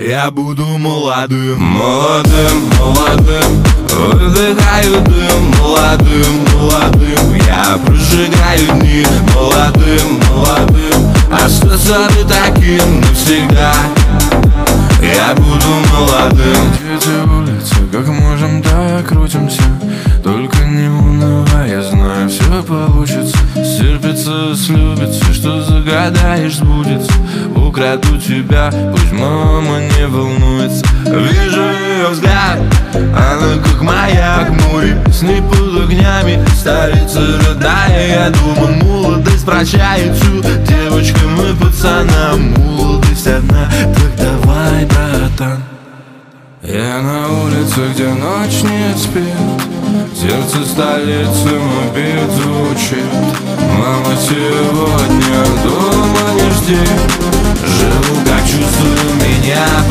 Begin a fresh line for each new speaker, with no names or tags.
Я буду молодым, молодым, молодым. Выдыхаю дым, молодым, молодым. Я прожигаю дни, молодым, молодым. Остаться ты таким навсегда. Я буду молодым.
Эти улицы, как можем, так крутимся. Только не унывай, я знаю, все получится. Стерпится, слюбится, что загадаешь, сбудется. Украду тебя, пусть мама не волнуется.
Вижу ее взгляд, она как маяк в море. Сны под огнями, столица родная. Я думаю, молодость прощает всю девочкам и пацанам. Молодость одна, так давай, братан.
Я на улице, где ночь не спит. Сердце столицы мой бит звучит. Мама, сегодня дома не жди.
Живу, как чувствую меня.